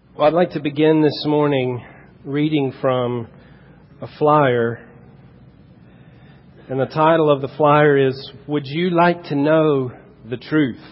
Well, I'd like to begin this morning reading from a flyer. And the title of the flyer is, Would You Like to Know the Truth?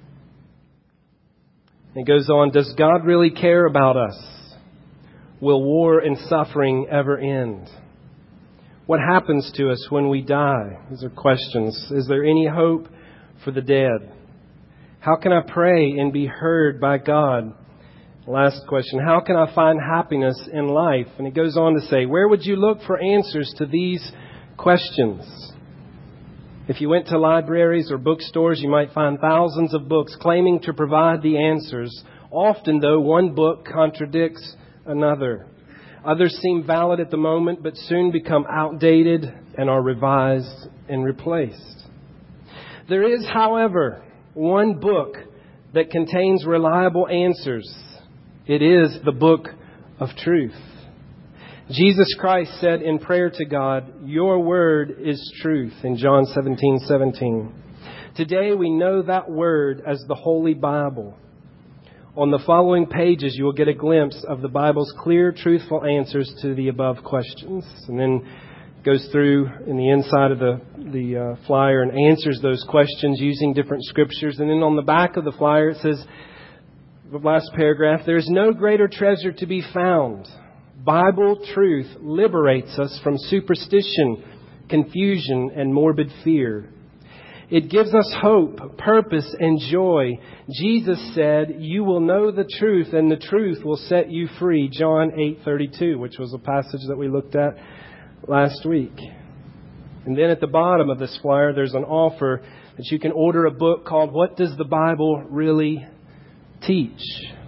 It goes on, Does God really care about us? Will war and suffering ever end? What happens to us when we die? These are questions. Is there any hope for the dead? How can I pray and be heard by God? Last question, how can I find happiness in life? And it goes on to say, where would you look for answers to these questions? If you went to libraries or bookstores, you might find thousands of books claiming to provide the answers. Often, though, one book contradicts another. Others seem valid at the moment, but soon become outdated and are revised and replaced. There is, however, one book that contains reliable answers. It is the book of truth. Jesus Christ said in prayer to God, Your word is truth, in John 17:17. Today we know that word as the Holy Bible. On the following pages, you will get a glimpse of the Bible's clear, truthful answers to the above questions. And then goes through in the inside of the flyer and answers those questions using different scriptures. And then on the back of the flyer, it says, the last paragraph, there is no greater treasure to be found. Bible truth liberates us from superstition, confusion, and morbid fear. It gives us hope, purpose, and joy. Jesus said, you will know the truth, and the truth will set you free. John 8:32, which was a passage that we looked at last week. And then at the bottom of this flyer, there's an offer that you can order a book called What Does the Bible Really Teach?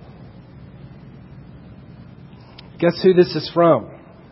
Guess who this is from?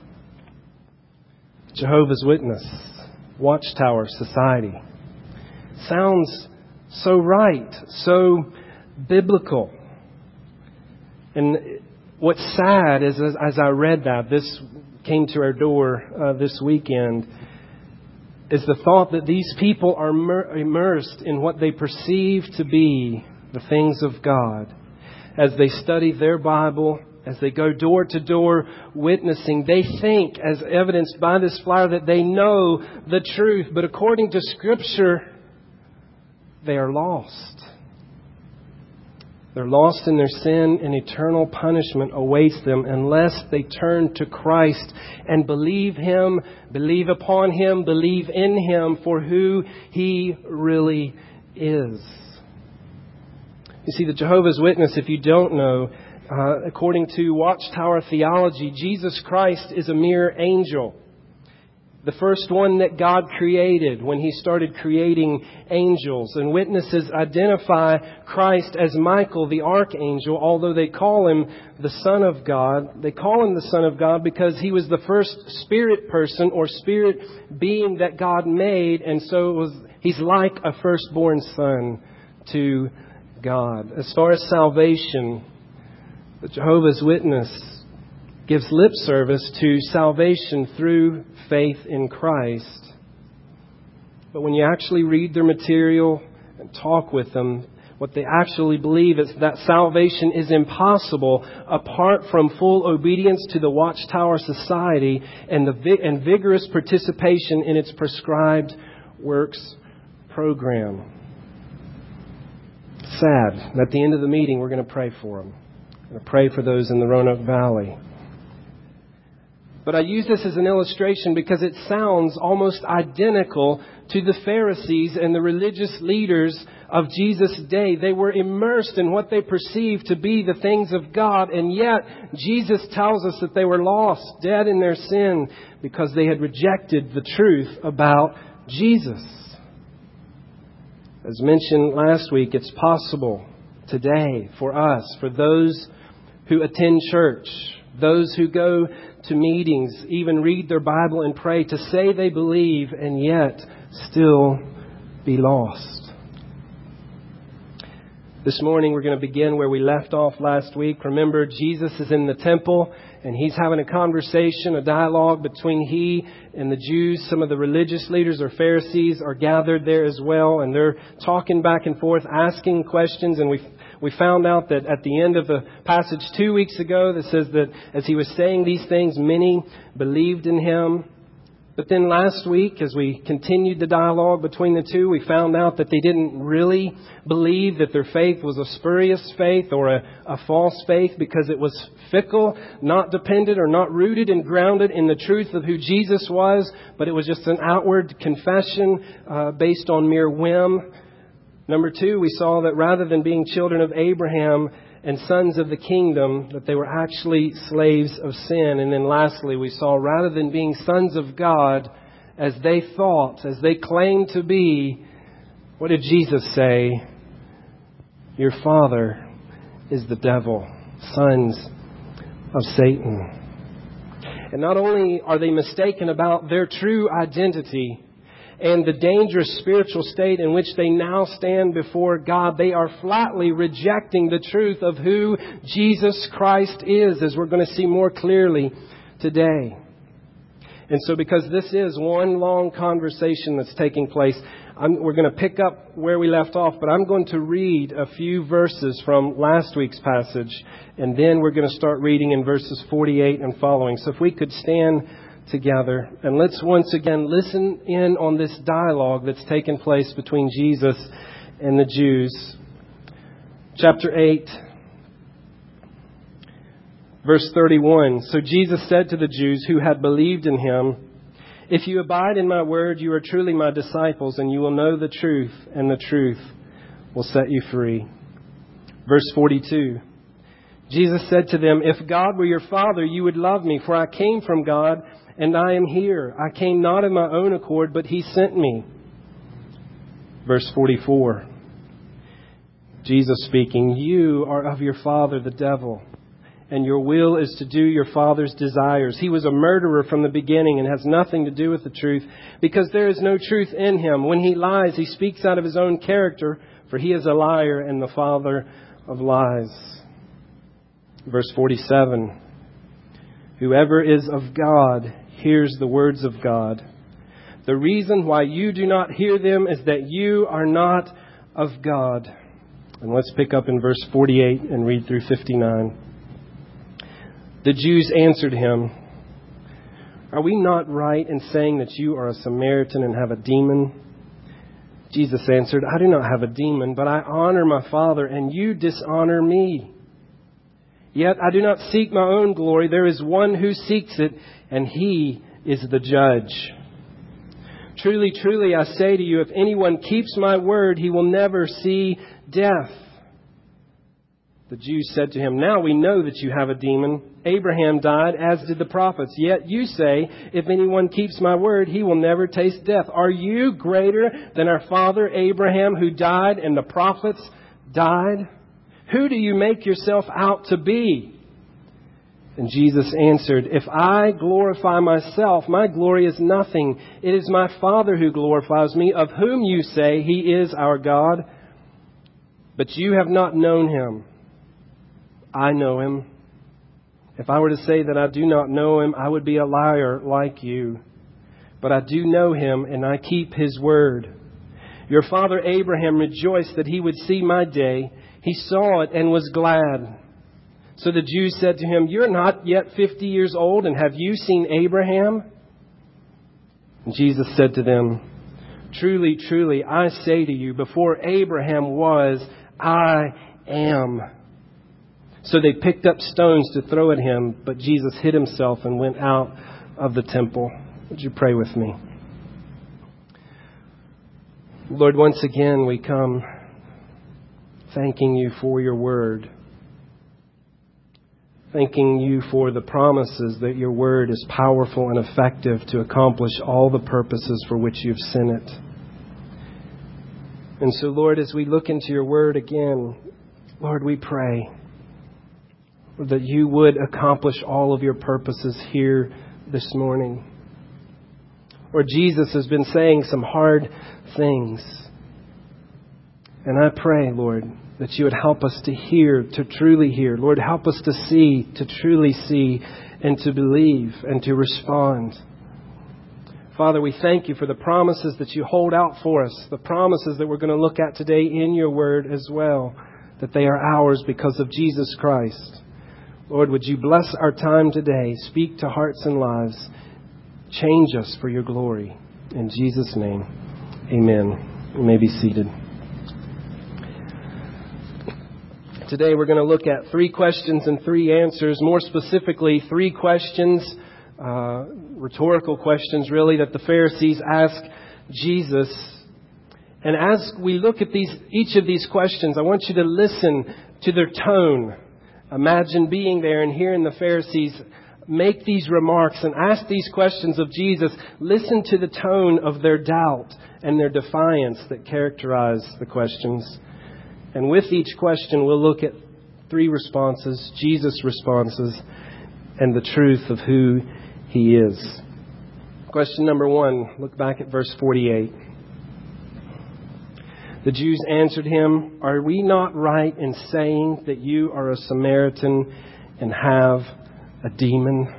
Jehovah's Witness, Watchtower Society. Sounds so right, so biblical. And what's sad is as I read that, this came to our door this weekend, is the thought that these people are immersed in what they perceive to be the things of God. As they study their Bible, as they go door to door witnessing, they think, as evidenced by this flyer, that they know the truth. But according to Scripture, they are lost. They're lost in their sin, and eternal punishment awaits them unless they turn to Christ and believe Him, believe upon Him, believe in Him for who He really is. You see, the Jehovah's Witness, if you don't know, according to Watchtower theology, Jesus Christ is a mere angel. The first one that God created when He started creating angels. And witnesses identify Christ as Michael, the archangel, although they call Him the Son of God. They call Him the Son of God because He was the first spirit person or spirit being that God made. And so He's like a firstborn son to God. As far as salvation, the Jehovah's Witness gives lip service to salvation through faith in Christ. But when you actually read their material and talk with them, what they actually believe is that salvation is impossible apart from full obedience to the Watchtower Society and vigorous participation in its prescribed works program. Sad. At the end of the meeting, we're going to pray for them. We're going to pray for those in the Roanoke Valley. But I use this as an illustration because it sounds almost identical to the Pharisees and the religious leaders of Jesus' day. They were immersed in what they perceived to be the things of God, and yet Jesus tells us that they were lost, dead in their sin, because they had rejected the truth about Jesus. As mentioned last week, it's possible today for us, for those who attend church, those who go to meetings, even read their Bible and pray, to say they believe and yet still be lost. This morning we're going to begin where we left off last week. Remember, Jesus is in the temple and He's having a conversation, a dialogue between He and the Jews. Some of the religious leaders or Pharisees are gathered there as well, and they're talking back and forth, asking questions. And We found out that at the end of the passage 2 weeks ago that says that as he was saying these things, many believed in him. But then last week, as we continued the dialogue between the two, we found out that they didn't really believe that their faith was a spurious faith or a false faith because it was fickle, not dependent or not rooted and grounded in the truth of who Jesus was, but it was just an outward confession based on mere whim. Number two, we saw that rather than being children of Abraham and sons of the kingdom, that they were actually slaves of sin. And then lastly, we saw rather than being sons of God, as they thought, as they claimed to be, what did Jesus say? Your father is the devil, sons of Satan. And not only are they mistaken about their true identity and the dangerous spiritual state in which they now stand before God, they are flatly rejecting the truth of who Jesus Christ is, as we're going to see more clearly today. And so because this is one long conversation that's taking place, we're going to pick up where we left off, but I'm going to read a few verses from last week's passage, and then we're going to start reading in verses 48 and following. So if we could stand together, and let's once again listen in on this dialogue that's taken place between Jesus and the Jews. Chapter 8, verse 31. So Jesus said to the Jews who had believed in him, "If you abide in my word, you are truly my disciples, and you will know the truth, and the truth will set you free." Verse 42. Jesus said to them, "If God were your Father, you would love me, for I came from God, and I am here. I came not of my own accord, but he sent me." Verse 44. Jesus speaking, "You are of your father, the devil, and your will is to do your father's desires. He was a murderer from the beginning and has nothing to do with the truth, because there is no truth in him. When he lies, he speaks out of his own character, for he is a liar and the father of lies." Verse 47. "Whoever is of God hears the words of God. The reason why you do not hear them is that you are not of God." And let's pick up in verse 48 and read through 59. The Jews answered him, "Are we not right in saying that you are a Samaritan and have a demon?" Jesus answered, "I do not have a demon, but I honor my Father, and you dishonor me. Yet I do not seek my own glory. There is one who seeks it, and he is the judge. Truly, truly, I say to you, if anyone keeps my word, he will never see death." The Jews said to him, "Now we know that you have a demon. Abraham died, as did the prophets. Yet you say, if anyone keeps my word, he will never taste death. Are you greater than our father Abraham, who died and the prophets died? Who do you make yourself out to be?" And Jesus answered, "If I glorify myself, my glory is nothing. It is my Father who glorifies me, of whom you say he is our God. But you have not known him. I know him. If I were to say that I do not know him, I would be a liar like you. But I do know him, and I keep his word. Your father Abraham rejoiced that he would see my day. He saw it and was glad." So the Jews said to him, "You're not yet 50 years old, and have you seen Abraham?" And Jesus said to them, "Truly, truly, I say to you, before Abraham was, I am." So they picked up stones to throw at him, but Jesus hid himself and went out of the temple. Would you pray with me? Lord, once again we come thanking you for your word. Thanking you for the promises that your word is powerful and effective to accomplish all the purposes for which you've sent it. And so, Lord, as we look into your word again, Lord, we pray that you would accomplish all of your purposes here this morning. Lord, Jesus has been saying some hard things. And I pray, Lord, that you would help us to hear, to truly hear. Lord, help us to see, to truly see, and to believe, and to respond. Father, we thank you for the promises that you hold out for us, the promises that we're going to look at today in your word as well, that they are ours because of Jesus Christ. Lord, would you bless our time today, speak to hearts and lives, change us for your glory. In Jesus' name, amen. You may be seated. Today we're going to look at 3 questions and 3 answers. More specifically, 3 questions, rhetorical questions really, that the Pharisees asked Jesus. And as we look at each of these questions, I want you to listen to their tone. Imagine being there and hearing the Pharisees make these remarks and ask these questions of Jesus. Listen to the tone of their doubt and their defiance that characterize the questions. And with each question, we'll look at 3 responses, Jesus' responses, and the truth of who He is. Question number 1, look back at verse 48. The Jews answered him, "Are we not right in saying that you are a Samaritan and have a demon?"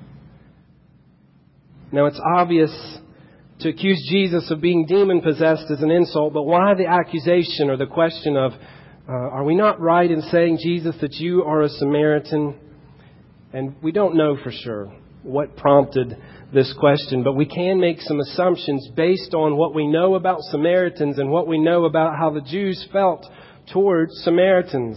Now it's obvious to accuse Jesus of being demon-possessed is an insult, but why the accusation or the question of, are we not right in saying, Jesus, that you are a Samaritan? And we don't know for sure what prompted this question, but we can make some assumptions based on what we know about Samaritans and what we know about how the Jews felt towards Samaritans.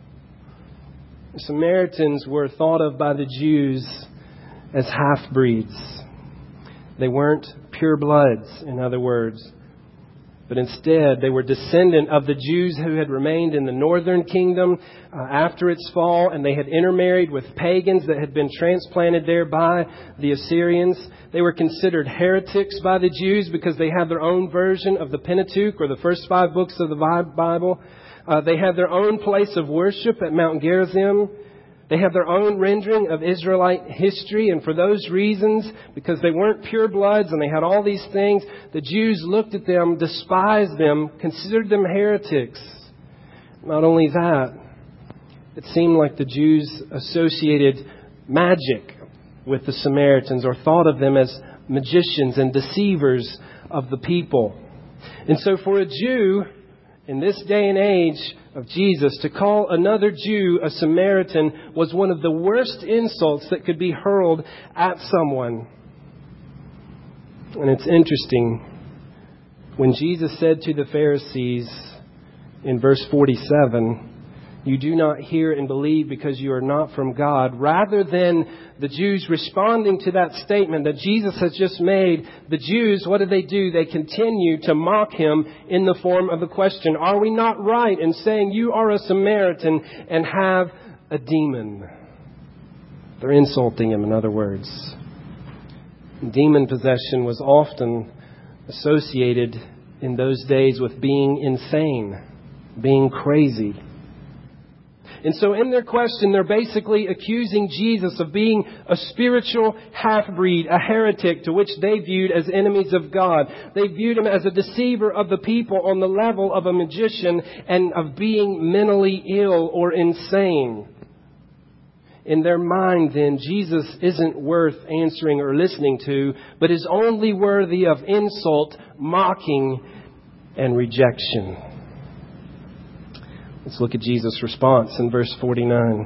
The Samaritans were thought of by the Jews as half-breeds. They weren't pure bloods, in other words, but instead they were descendant of the Jews who had remained in the northern kingdom after its fall, and they had intermarried with pagans that had been transplanted there by the Assyrians. They were considered heretics by the Jews because they had their own version of the Pentateuch, or the first 5 books of the Bible. They had their own place of worship at Mount Gerizim. They have their own rendering of Israelite history, and for those reasons, because they weren't pure bloods and they had all these things, the Jews looked at them, despised them, considered them heretics. Not only that, it seemed like the Jews associated magic with the Samaritans, or thought of them as magicians and deceivers of the people. And so for a Jew in this day and age of Jesus, to call another Jew a Samaritan was one of the worst insults that could be hurled at someone. And it's interesting, when Jesus said to the Pharisees in verse 47, "You do not hear and believe because you are not from God," rather than the Jews responding to that statement that Jesus has just made, the Jews, what do? They continue to mock Him in the form of a question. Are we not right in saying you are a Samaritan and have a demon? They're insulting Him, in other words. Demon possession was often associated in those days with being insane, being crazy. And so in their question, they're basically accusing Jesus of being a spiritual half-breed, a heretic, to which they viewed as enemies of God. They viewed Him as a deceiver of the people on the level of a magician and of being mentally ill or insane. In their mind, then, Jesus isn't worth answering or listening to, but is only worthy of insult, mocking, and rejection. Let's look at Jesus' response in verse 49.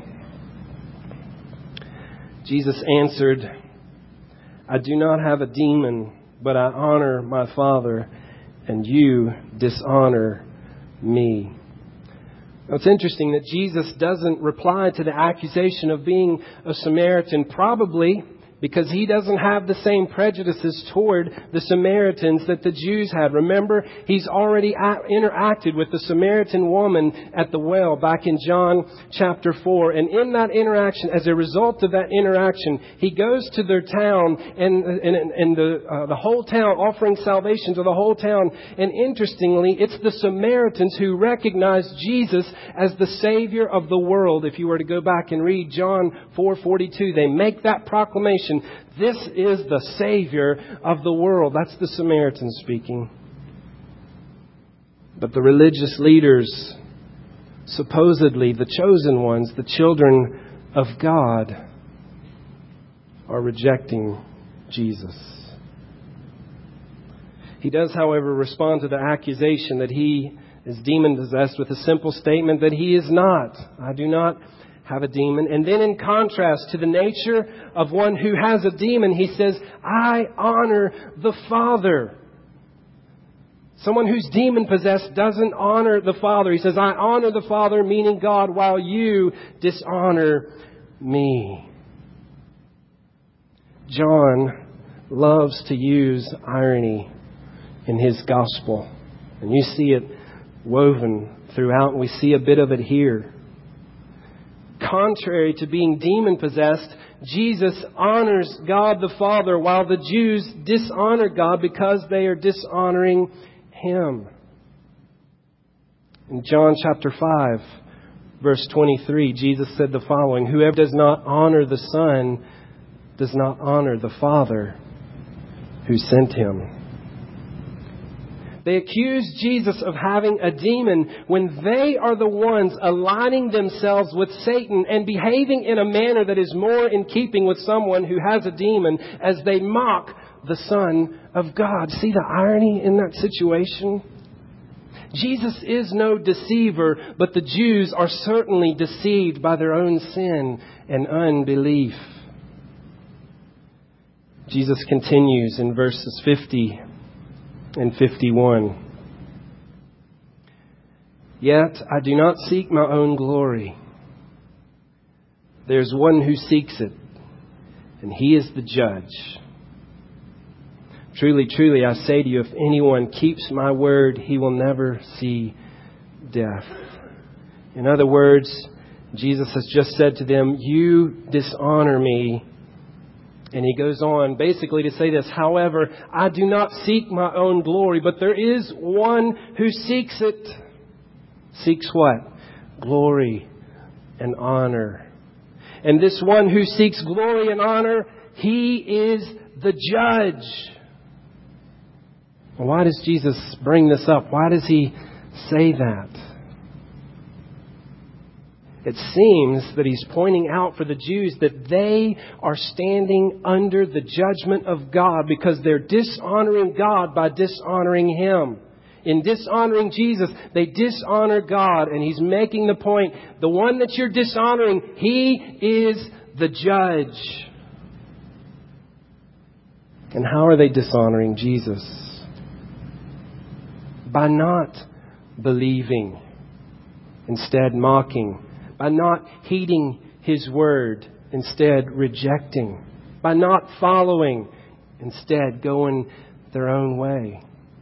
Jesus answered, "I do not have a demon, but I honor my Father, and you dishonor me." Now, it's interesting that Jesus doesn't reply to the accusation of being a Samaritan, probably because He doesn't have the same prejudices toward the Samaritans that the Jews had. Remember, He's already interacted with the Samaritan woman at the well back in John chapter 4. And in that interaction, as a result of that interaction, He goes to their town and the whole town, offering salvation to the whole town. And interestingly, it's the Samaritans who recognize Jesus as the Savior of the world. If you were to go back and read John 4:42, they make that proclamation. This is the Savior of the world. That's the Samaritans speaking. But the religious leaders, supposedly the chosen ones, the children of God, are rejecting Jesus. He does, however, respond to the accusation that He is demon-possessed with a simple statement that he is not. I do not have a demon. And then in contrast to the nature of one who has a demon, he says, I honor the Father. Someone who's demon-possessed doesn't honor the Father. He says, I honor the Father, meaning God, while you dishonor me. John loves to use irony in his gospel. And you see it woven throughout, and we see a bit of it here. Contrary to being demon-possessed, Jesus honors God the Father, while the Jews dishonor God because they are dishonoring Him. In John chapter 5, verse 23, Jesus said the following, whoever does not honor the Son does not honor the Father who sent Him. They accuse Jesus of having a demon when they are the ones aligning themselves with Satan and behaving in a manner that is more in keeping with someone who has a demon as they mock the Son of God. See the irony in that situation? Jesus is no deceiver, but the Jews are certainly deceived by their own sin and unbelief. Jesus continues in verses 50 and 51. Yet I do not seek my own glory. There's one who seeks it, and He is the judge. Truly, truly, I say to you, if anyone keeps my word, he will never see death. In other words, Jesus has just said to them, you dishonor me. And He goes on basically to say this, however, I do not seek my own glory, but there is one who seeks it. Seeks what? Glory and honor. And this one who seeks glory and honor, He is the judge. Well, why does Jesus bring this up? Why does He say that? It seems that He's pointing out for the Jews that they are standing under the judgment of God because they're dishonoring God by dishonoring Him. In dishonoring Jesus, they dishonor God. And He's making the point, the one that you're dishonoring, He is the judge. And how are they dishonoring Jesus? By not believing, instead mocking. By not heeding His word, instead rejecting. By not following, instead going their own way.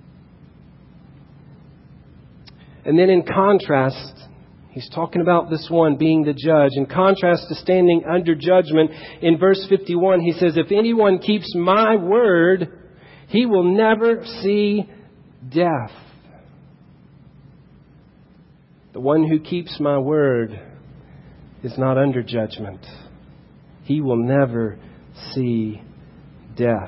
And then in contrast, He's talking about this one being the judge. In contrast to standing under judgment, in verse 51, He says, if anyone keeps my word, he will never see death. The one who keeps my word is not under judgment. He will never see death.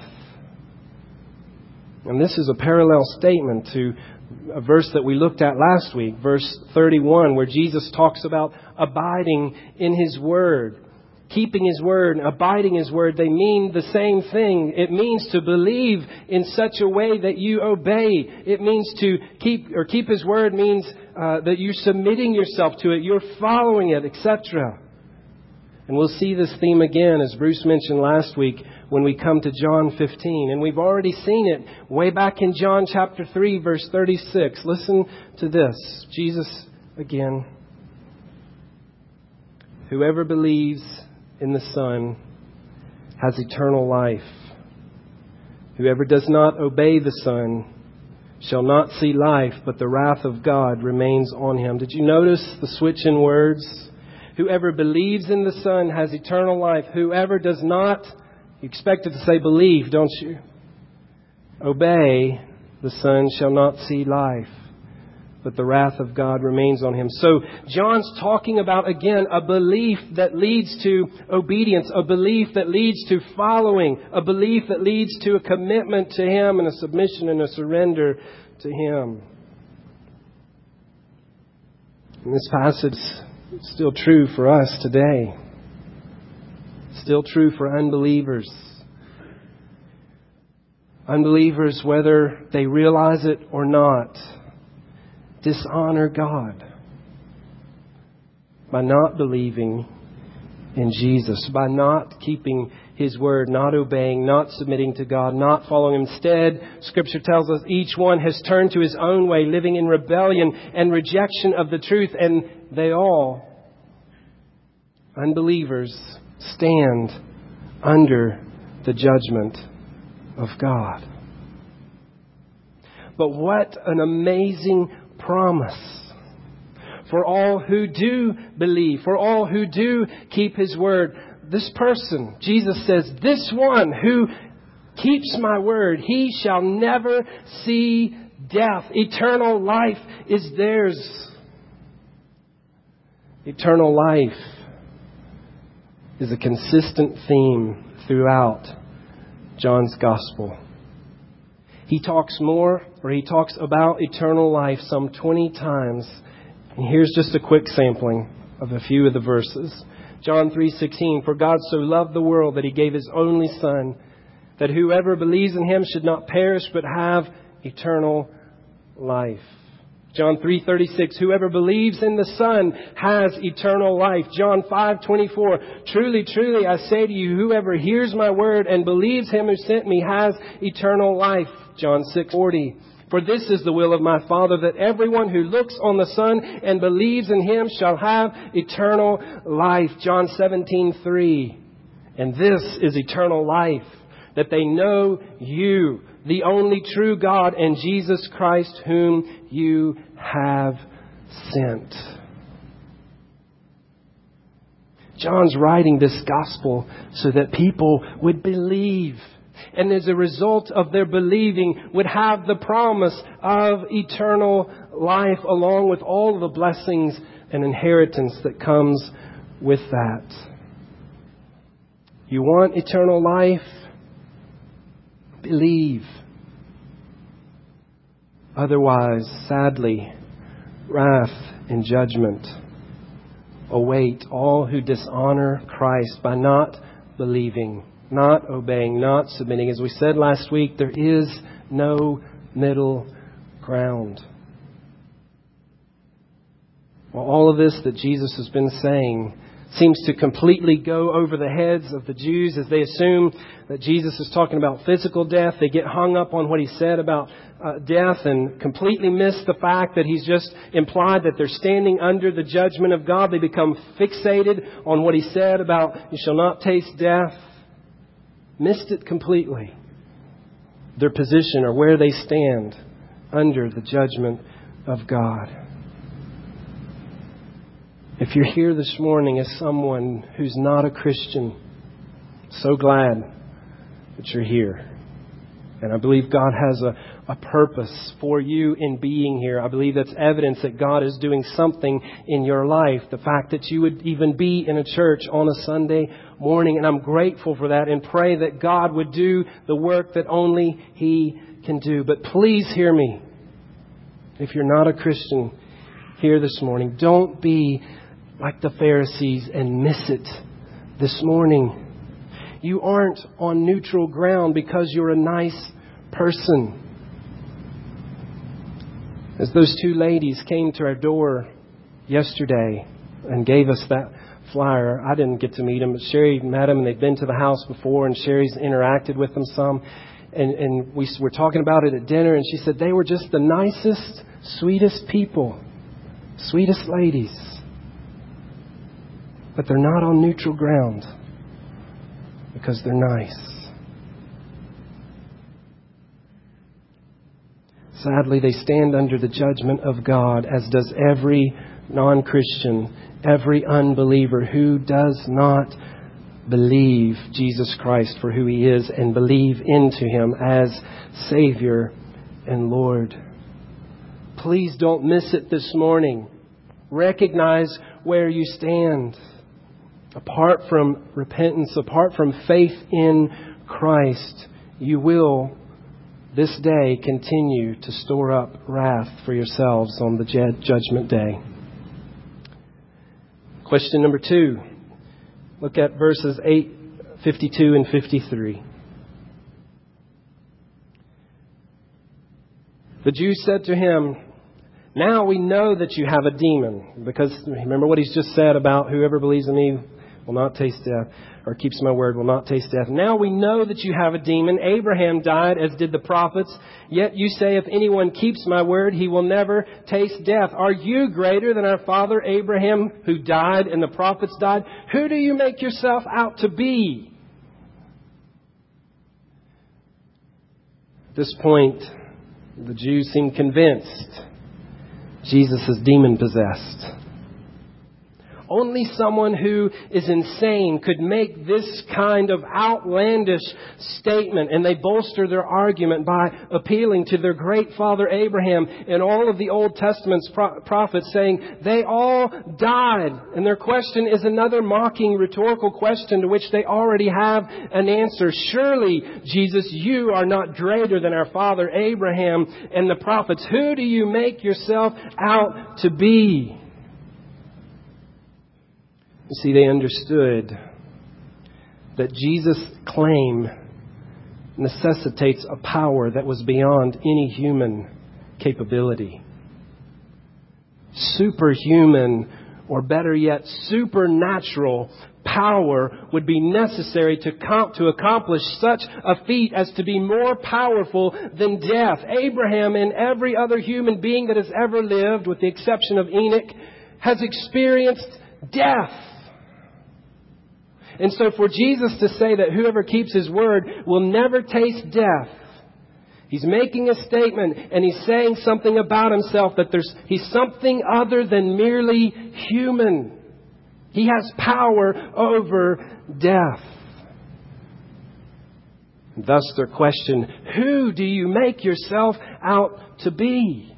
And this is a parallel statement to a verse that we looked at last week, verse 31, where Jesus talks about abiding in His word. Keeping His word, abiding His word, they mean the same thing. It means to believe in such a way that you obey. It means to keep His word means that you're submitting yourself to it, you're following it, etc. And we'll see this theme again, as Bruce mentioned last week, when we come to John 15. And we've already seen it way back in John chapter 3, verse 36. Listen to this. Jesus again. Whoever believes in the Son has eternal life. Whoever does not obey the Son shall not see life, but the wrath of God remains on him. Did you notice the switch in words? Whoever believes in the Son has eternal life. Whoever does not, you expect it to say believe, don't you? Obey the Son shall not see life, but the wrath of God remains on him. So John's talking about, again, a belief that leads to obedience, a belief that leads to following, a belief that leads to a commitment to Him and a submission and a surrender to Him. And this passage is still true for us today. Still true for unbelievers. Unbelievers, whether they realize it or not, dishonor God? By not believing in Jesus, by not keeping His word, not obeying, not submitting to God, not following Him. Instead, Scripture tells us each one has turned to his own way, living in rebellion and rejection of the truth, and they all, unbelievers, stand under the judgment of God. But what an amazing promise for all who do believe, for all who do keep His word. This person, Jesus says, this one who keeps my word, he shall never see death. Eternal life is theirs. Eternal life is a consistent theme throughout John's Gospel. He talks about eternal life some 20 times. And here's just a quick sampling of a few of the verses. John 3:16, for God so loved the world that He gave His only Son, that whoever believes in Him should not perish but have eternal life. John 3:36, whoever believes in the Son has eternal life. John 5:24, truly, truly, I say to you, whoever hears my word and believes Him who sent me has eternal life. John 6:40, for this is the will of my Father, that everyone who looks on the Son and believes in Him shall have eternal life. John 17:3, and this is eternal life, that they know you, the only true God, and Jesus Christ, whom you have sent. John's writing this gospel so that people would believe, and as a result of their believing would have the promise of eternal life, along with all of the blessings and inheritance that comes with that. You want eternal life? Believe. Otherwise, sadly, wrath and judgment await all who dishonor Christ by not believing, not obeying, not submitting. As we said last week, there is no middle ground. Well, all of this that Jesus has been saying seems to completely go over the heads of the Jews as they assume that Jesus is talking about physical death. They get hung up on what He said about death and completely miss the fact that He's just implied that they're standing under the judgment of God. They become fixated on what He said about you shall not taste death. Missed it completely. Their position or where they stand under the judgment of God. If you're here this morning as someone who's not a Christian, so glad that you're here. And I believe God has a purpose for you in being here. I believe that's evidence that God is doing something in your life. The fact that you would even be in a church on a Sunday morning. And I'm grateful for that and pray that God would do the work that only He can do. But please hear me. If you're not a Christian here this morning, don't be like the Pharisees and miss it this morning. You aren't on neutral ground because you're a nice person. As those two ladies came to our door yesterday and gave us that flyer, I didn't get to meet them, but Sherry met them and they'd been to the house before and Sherry's interacted with them some. And we were talking about it at dinner and she said they were just the nicest, sweetest people, sweetest ladies. But they're not on neutral ground because they're nice. Sadly, they stand under the judgment of God, as does every non-Christian, every unbeliever who does not believe Jesus Christ for who He is and believe into Him as Savior and Lord. Please don't miss it this morning. Recognize where you stand. Apart from repentance, apart from faith in Christ, you will this day continue to store up wrath for yourselves on the judgment day. Question number 2. Look at verses 52 and 53. The Jews said to Him, Now we know that you have a demon, because remember what he's just said about whoever believes in me will not taste death, or keeps my word will not taste death. Now we know that you have a demon. Abraham died, as did the prophets. Yet you say, if anyone keeps my word, he will never taste death. Are you greater than our father Abraham, who died and the prophets died? Who do you make yourself out to be? At this point, the Jews seem convinced Jesus is demon-possessed. Only someone who is insane could make this kind of outlandish statement, and they bolster their argument by appealing to their great father Abraham and all of the Old Testament's prophets, saying they all died. And their question is another mocking rhetorical question to which they already have an answer. Surely, Jesus, you are not greater than our father Abraham and the prophets. Who do you make yourself out to be? You see, they understood that Jesus' claim necessitates a power that was beyond any human capability. Superhuman, or better yet, supernatural power would be necessary to accomplish such a feat as to be more powerful than death. Abraham and every other human being that has ever lived, with the exception of Enoch, has experienced death. And so for Jesus to say that whoever keeps His word will never taste death, He's making a statement and He's saying something about Himself, that He's something other than merely human. He has power over death. And thus their question, who do you make yourself out to be?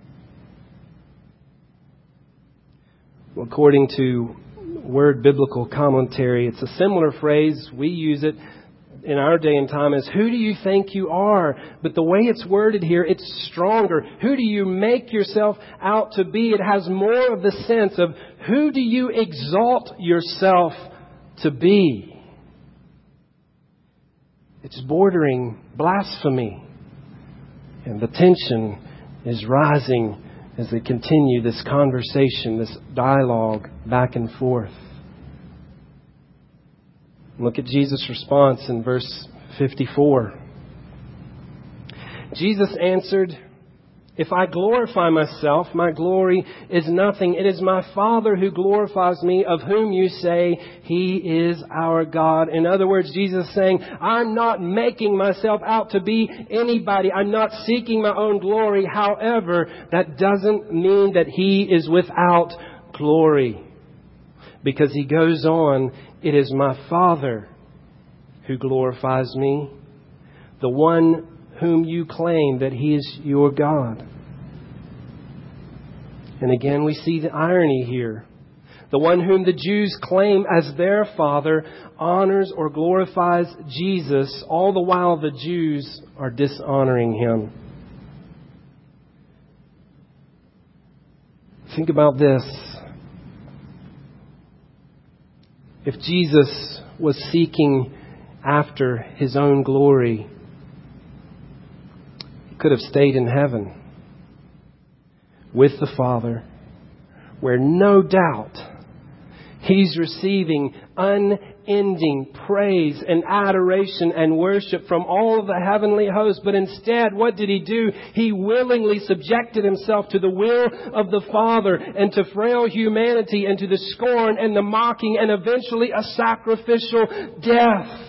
Well, according to Word Biblical Commentary, it's a similar phrase. We use it in our day and time as, who do you think you are? But the way it's worded here, it's stronger. Who do you make yourself out to be? It has more of the sense of, who do you exalt yourself to be? It's bordering blasphemy. And the tension is rising as they continue this conversation, this dialogue back and forth. Look at Jesus' response in verse 54. Jesus answered, if I glorify myself, my glory is nothing. It is my Father who glorifies me, of whom you say He is our God. In other words, Jesus is saying, I'm not making myself out to be anybody. I'm not seeking my own glory. However, that doesn't mean that He is without glory. Because He goes on, it is my Father who glorifies me, the one whom you claim that He is your God. And again, we see the irony here. The one whom the Jews claim as their Father honors or glorifies Jesus, all the while the Jews are dishonoring Him. Think about this. If Jesus was seeking after His own glory, He could have stayed in heaven with the Father, where no doubt He's receiving unending praise and adoration and worship from all of the heavenly hosts. But instead, what did He do? He willingly subjected Himself to the will of the Father and to frail humanity and to the scorn and the mocking and eventually a sacrificial death.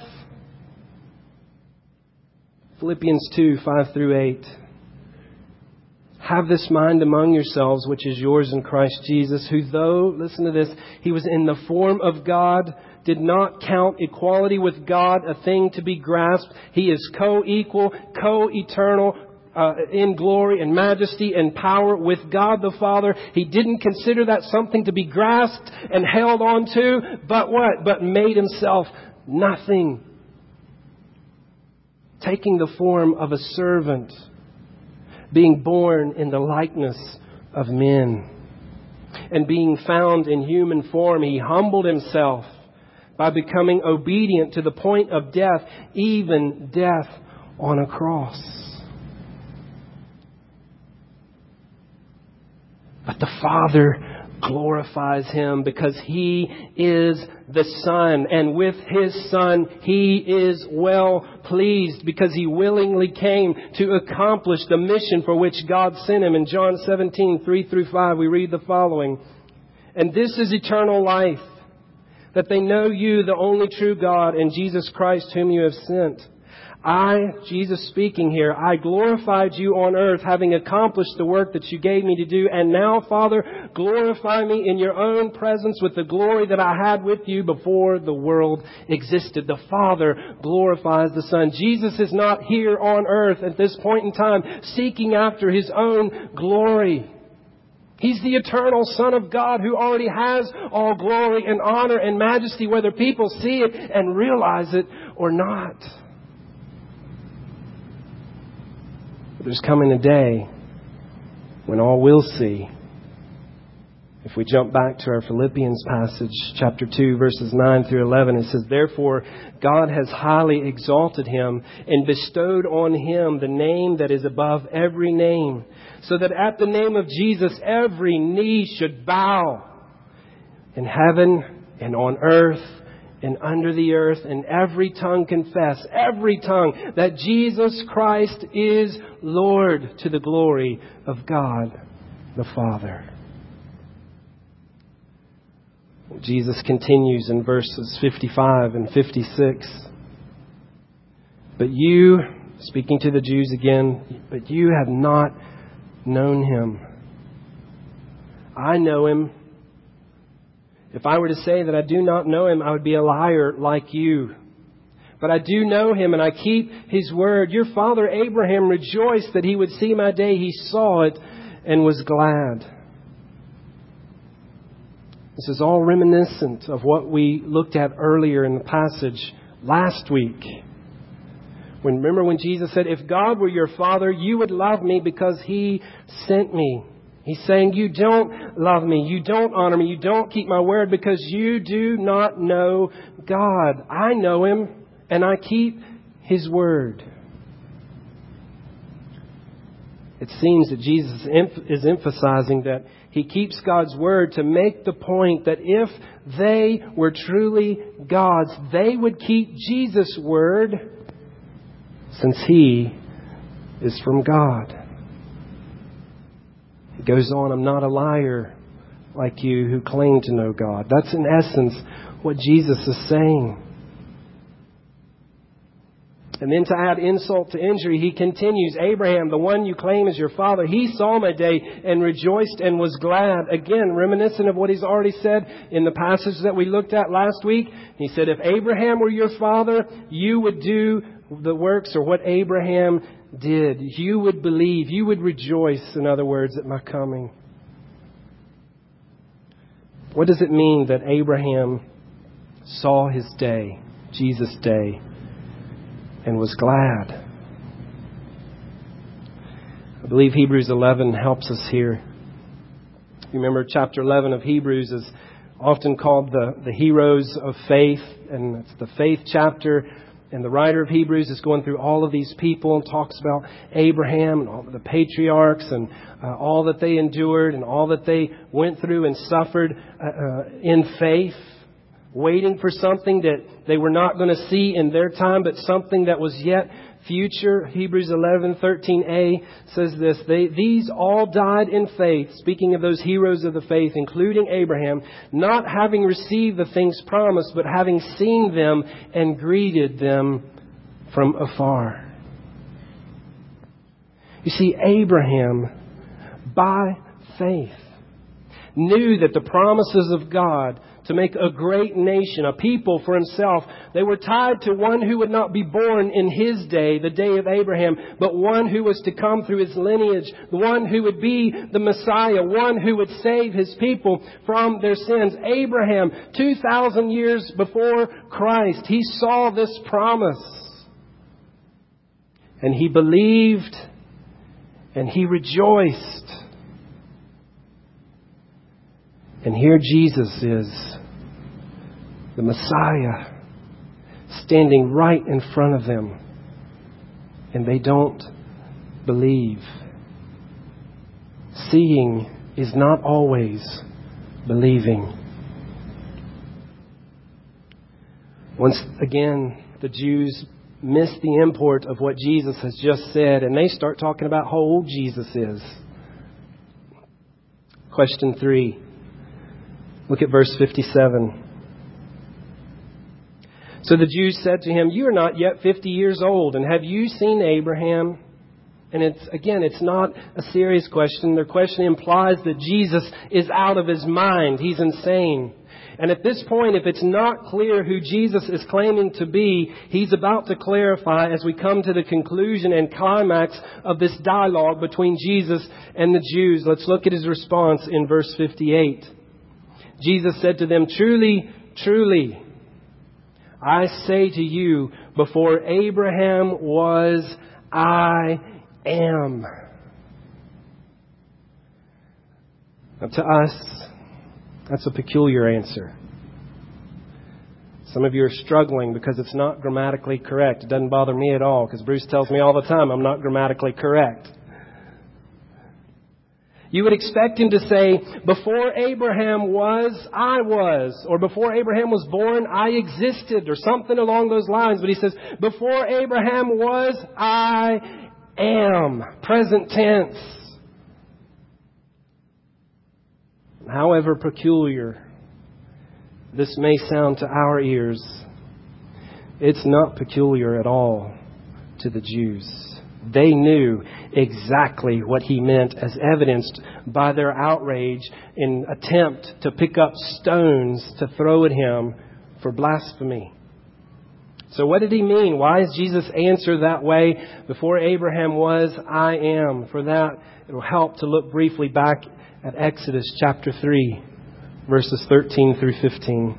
Philippians 2, 5 through 8. Have this mind among yourselves, which is yours in Christ Jesus, who though, listen to this, He was in the form of God, did not count equality with God a thing to be grasped. He is co-equal, co-eternal in glory and majesty and power with God the Father. He didn't consider that something to be grasped and held on to, but what? But made Himself nothing, taking the form of a servant, being born in the likeness of men. And being found in human form, He humbled Himself by becoming obedient to the point of death, even death on a cross. But the Father glorifies Him because He is the Son. And with His Son, He is well pleased because He willingly came to accomplish the mission for which God sent Him. In John 17:3-5, we read the following. And this is eternal life, that they know You, the only true God, and Jesus Christ, whom You have sent. Jesus speaking here, I glorified You on earth, having accomplished the work that You gave Me to do. And now, Father, glorify Me in Your own presence with the glory that I had with You before the world existed. The Father glorifies the Son. Jesus is not here on earth at this point in time seeking after His own glory. He's the eternal Son of God who already has all glory and honor and majesty, whether people see it and realize it or not. But there's coming a day when all will see. If we jump back to our Philippians passage, chapter 2, verses 9-11, it says, Therefore, God has highly exalted Him and bestowed on Him the name that is above every name, so that at the name of Jesus every knee should bow, in heaven and on earth and under the earth, and every tongue confess, every tongue, that Jesus Christ is Lord, to the glory of God the Father. Jesus continues in verses 55 and 56. But you, speaking to the Jews again, but you have not known Him. I know Him. If I were to say that I do not know Him, I would be a liar like you. But I do know Him, and I keep His word. Your father Abraham rejoiced that he would see my day. He saw it and was glad. This is all reminiscent of what we looked at earlier in the passage last week. Remember when Jesus said, if God were your Father, you would love me because He sent me. He's saying, you don't love me, you don't honor me, you don't keep my word because you do not know God. I know Him and I keep His word. It seems that Jesus is emphasizing that He keeps God's word to make the point that if they were truly God's, they would keep Jesus' word since He is from God. He goes on, I'm not a liar like you who claim to know God. That's in essence what Jesus is saying. And then to add insult to injury, He continues, Abraham, the one you claim as your father, he saw my day and rejoiced and was glad. Again, reminiscent of what He's already said in the passage that we looked at last week. He said, if Abraham were your father, you would do the works or what Abraham did. You would believe, you would rejoice, in other words, at my coming. What does it mean that Abraham saw his day, Jesus' day, and was glad? I believe Hebrews 11 helps us here. Remember, chapter 11 of Hebrews is often called the heroes of faith, and it's the faith chapter. And the writer of Hebrews is going through all of these people and talks about Abraham and all the patriarchs and all that they endured and all that they went through and suffered in faith, waiting for something that they were not going to see in their time, but something that was yet future. Hebrews 11:13a says this, these all died in faith, speaking of those heroes of the faith, including Abraham, not having received the things promised, but having seen them and greeted them from afar. You see, Abraham, by faith, knew that the promises of God to make a great nation, a people for himself, they were tied to one who would not be born in his day, the day of Abraham, but one who was to come through his lineage, the one who would be the Messiah, one who would save his people from their sins. Abraham, 2,000 years before Christ, he saw this promise. And he believed and he rejoiced. And here Jesus is, the Messiah, standing right in front of them. And they don't believe. Seeing is not always believing. Once again, the Jews miss the import of what Jesus has just said, and they start talking about how old Jesus is. Question 3. Look at verse 57. So the Jews said to him, "You are not yet 50 years old, and have you seen Abraham?" And it's not a serious question. Their question implies that Jesus is out of his mind. He's insane. And at this point, if it's not clear who Jesus is claiming to be, he's about to clarify as we come to the conclusion and climax of this dialogue between Jesus and the Jews. Let's look at his response in verse 58. Jesus said to them, "Truly, truly, I say to you, before Abraham was, I am." Now, to us, that's a peculiar answer. Some of you are struggling because it's not grammatically correct. It doesn't bother me at all because Bruce tells me all the time I'm not grammatically correct. You would expect him to say, "Before Abraham was, I was," or "Before Abraham was born, I existed," or something along those lines. But he says, "Before Abraham was, I am." Present tense. However peculiar this may sound to our ears, it's not peculiar at all to the Jews. They knew exactly what he meant, as evidenced by their outrage in attempt to pick up stones to throw at him for blasphemy. So what did he mean? Why is Jesus' answer that way? Before Abraham was, I am. For that, it will help to look briefly back at Exodus chapter 3, verses 13 through 15.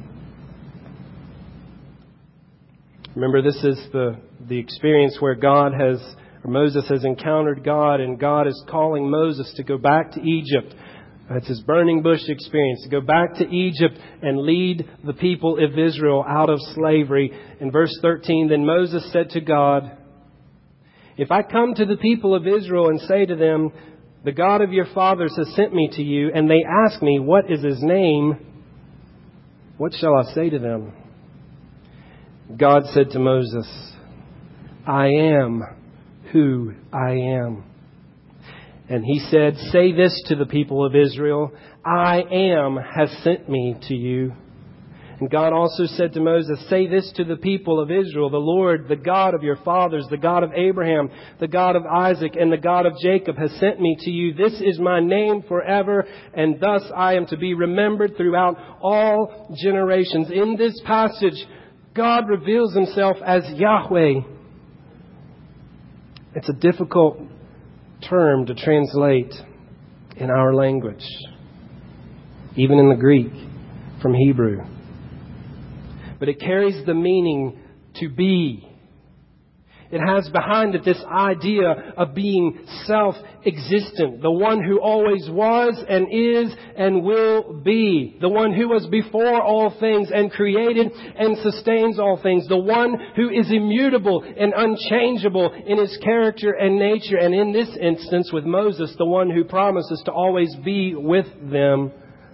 Remember, this is the experience where Moses has encountered God, and God is calling Moses to go back to Egypt. It's his burning bush experience, to go back to Egypt and lead the people of Israel out of slavery. In verse 13, then Moses said to God, "If I come to the people of Israel and say to them, 'The God of your fathers has sent me to you,' and they ask me, 'What is his name?' what shall I say to them?" God said to Moses, "I am who I am." And he said, "Say this to the people of Israel, 'I am has sent me to you.'" And God also said to Moses, "Say this to the people of Israel, 'The Lord, the God of your fathers, the God of Abraham, the God of Isaac, and the God of Jacob has sent me to you. This is my name forever, and thus I am to be remembered throughout all generations.'" In this passage, God reveals himself as Yahweh. It's a difficult term to translate in our language, even in the Greek from Hebrew. But it carries the meaning to be. It has behind it this idea of being self-existent, the one who always was and is and will be, the one who was before all things and created and sustains all things, the one who is immutable and unchangeable in his character and nature, and in this instance with Moses, the one who promises to always be with them.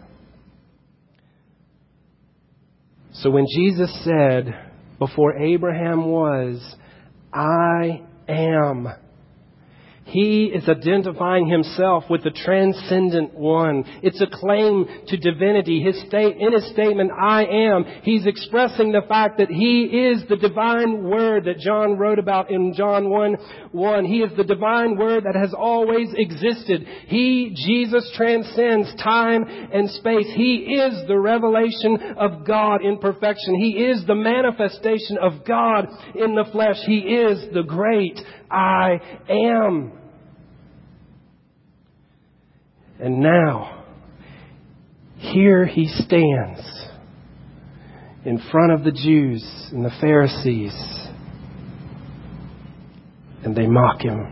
So when Jesus said, "Before Abraham was, I am," he is identifying himself with the transcendent one. It's a claim to divinity. In his statement, "I am," he's expressing the fact that he is the divine word that John wrote about in John 1:1. He is the divine word that has always existed. He, Jesus, transcends time and space. He is the revelation of God in perfection. He is the manifestation of God in the flesh. He is the great I am. And now, here he stands in front of the Jews and the Pharisees, and they mock him.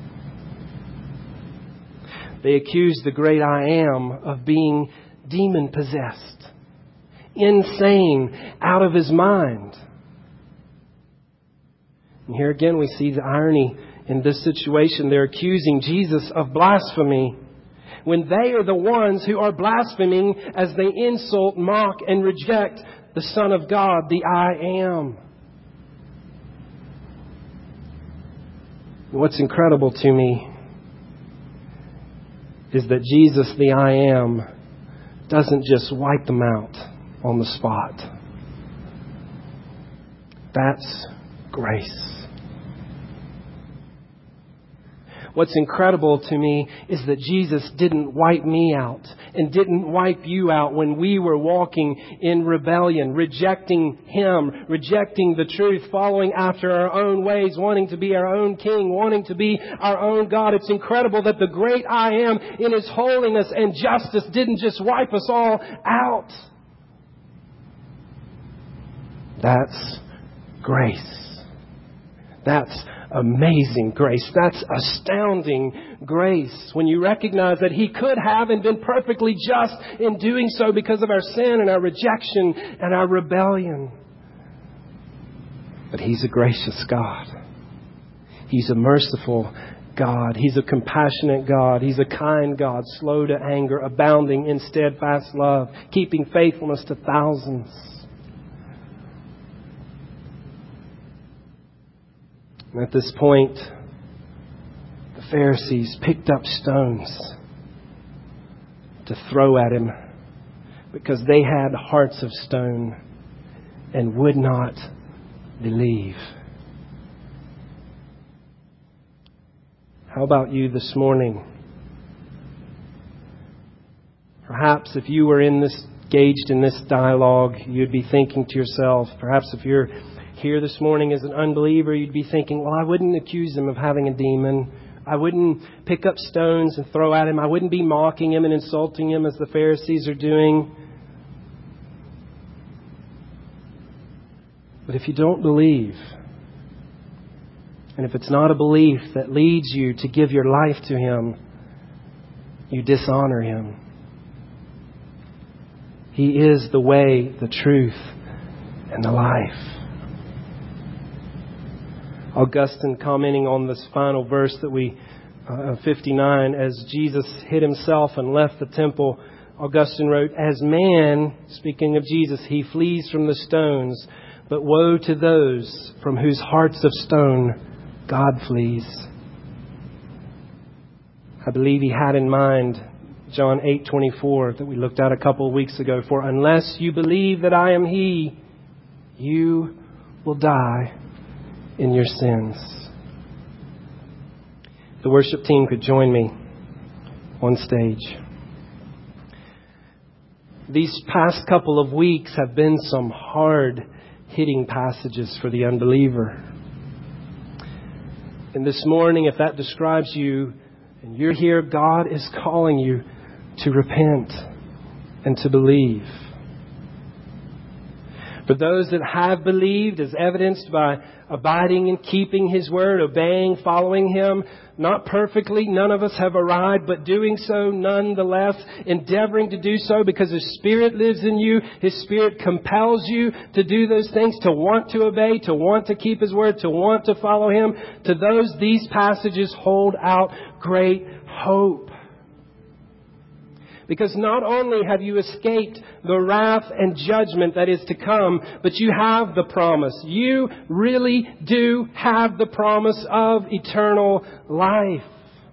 They accuse the great I am of being demon-possessed, insane, out of his mind. And here again we see the irony in this situation. They're accusing Jesus of blasphemy. when they are the ones who are blaspheming as they insult, mock, and reject the Son of God, the I Am. What's incredible to me is that Jesus, the I Am, doesn't just wipe them out on the spot. That's grace. What's incredible to me is that Jesus didn't wipe me out and didn't wipe you out when we were walking in rebellion, rejecting Him, rejecting the truth, following after our own ways, wanting to be our own king, wanting to be our own God. It's incredible that the great I Am in His holiness and justice didn't just wipe us all out. That's grace. That's amazing grace. That's astounding grace. When you recognize that He could have and been perfectly just in doing so because of our sin and our rejection and our rebellion. But He's a gracious God. He's a merciful God. He's a compassionate God. He's a kind God, slow to anger, abounding in steadfast love, keeping faithfulness to thousands. And at this point, the Pharisees picked up stones to throw at Him because they had hearts of stone and would not believe. How about you this morning? Perhaps if you were engaged in this dialogue, you'd be thinking to yourself, perhaps if you're here this morning as an unbeliever, you'd be thinking, well, I wouldn't accuse him of having a demon. I wouldn't pick up stones and throw at him. I wouldn't be mocking him and insulting him as the Pharisees are doing. But if you don't believe, and if it's not a belief that leads you to give your life to Him, you dishonor Him. He is the way, the truth, and the life. Augustine, commenting on this final verse that 59, as Jesus hid Himself and left the temple, Augustine wrote, as man, speaking of Jesus, He flees from the stones, but woe to those from whose hearts of stone God flees. I believe he had in mind John 8:24 that we looked at a couple of weeks ago. For unless you believe that I am He, you will die in your sins. The worship team could join me on stage. These past couple of weeks have been some hard-hitting passages for the unbeliever. And this morning, if that describes you and you're here, God is calling you to repent and to believe. For those that have believed, as evidenced by abiding and keeping His word, obeying, following Him, not perfectly, none of us have arrived, but doing so nonetheless, endeavoring to do so because His Spirit lives in you. His Spirit compels you to do those things, to want to obey, to want to keep His word, to want to follow Him. To those, these passages hold out great hope. Because not only have you escaped the wrath and judgment that is to come, but you have the promise. You really do have the promise of eternal life.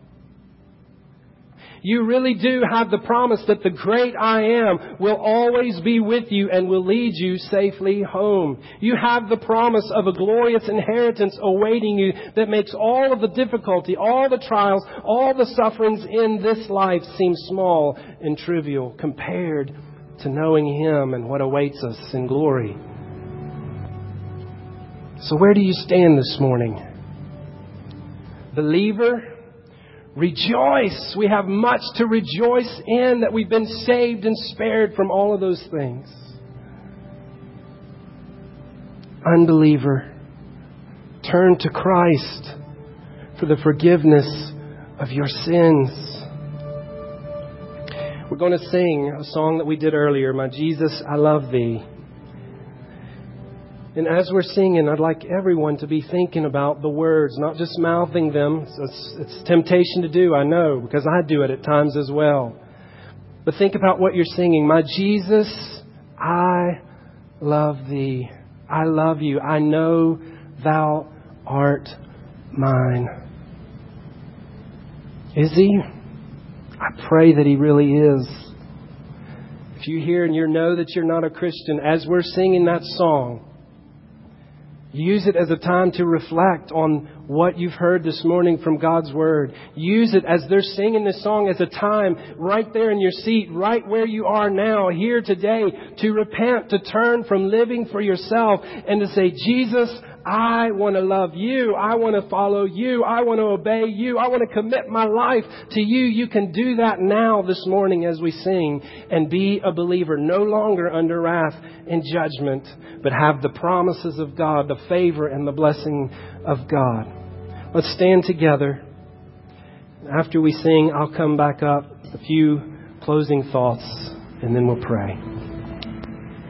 You really do have the promise that the great I Am will always be with you and will lead you safely home. You have the promise of a glorious inheritance awaiting you that makes all of the difficulty, all the trials, all the sufferings in this life seem small and trivial compared to knowing Him and what awaits us in glory. So where do you stand this morning? Believer? Rejoice. We have much to rejoice in, that we've been saved and spared from all of those things. Unbeliever, turn to Christ for the forgiveness of your sins. We're going to sing a song that we did earlier, My Jesus, I Love Thee. And as we're singing, I'd like everyone to be thinking about the words, not just mouthing them. It's temptation to do, I know, because I do it at times as well. But think about what you're singing. My Jesus, I love Thee. I love You. I know Thou art mine. Is He? I pray that He really is. If you're here and you know that you're not a Christian, as we're singing that song, use it as a time to reflect on what you've heard this morning from God's Word. Use it as they're singing this song as a time right there in your seat, right where you are now, here today, to repent, to turn from living for yourself and to say, Jesus, I want to love You. I want to follow You. I want to obey You. I want to commit my life to You. You can do that now this morning as we sing and be a believer, no longer under wrath and judgment, but have the promises of God, the favor and the blessing of God. Let's stand together. After we sing, I'll come back up, a few closing thoughts, and then we'll pray.